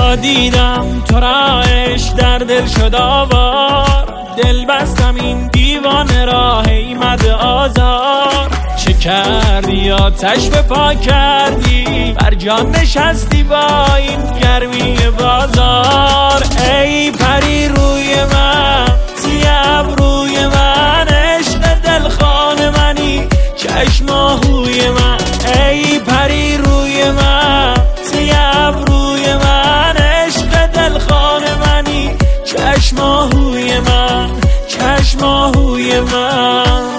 تا دیدم تو را عشق در دل شد آوار، دل بستم این دیوانه را ایمد آزار. چه کردی آتش به پا کردی، بر جان نشستی با این گرمی بازار. ای پری روی من، سیاه روی من، عشق دلخوان منی، چشم آهوی من. ای پری روی من، سیاه روی من، عشق دلخوان منی، چشم آهوی من، چشم آهوی من.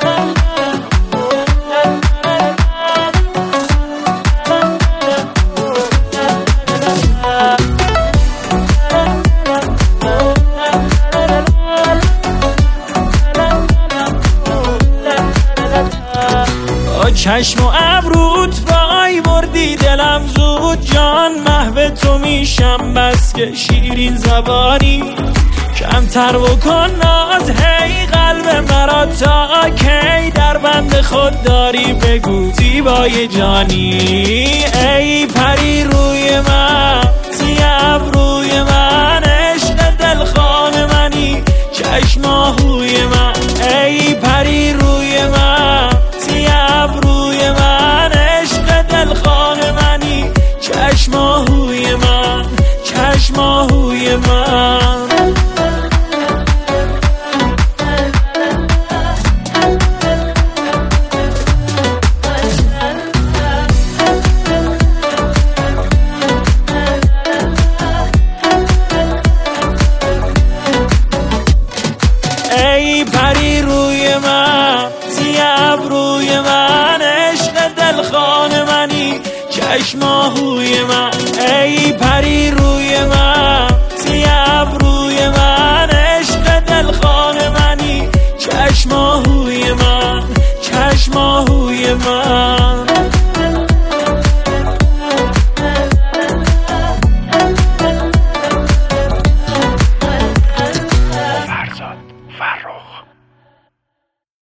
چشم و ابروت وای بردی دلم زود، جان محو تو میشم بس که شیرین زبانی. کمتر بکن ناز هی قلب مرا، تا کی در بند خود داری بگو زیبای جانی. ای پری روی من، سیاه روی من، عشق دلخوان منی، چشم آهوی من. ای پری روی من، سیاه روی من، عشق دلخوان منی، چشم آهوی من، چشم آهوی من. ای پری روی من، سیاه روی من، عشق دلخوان منی، چشم آهوی من. ای پری روی من، سیاه روی من، عشق دلخوان منی، چشم آهوی من، چشم آهوی من.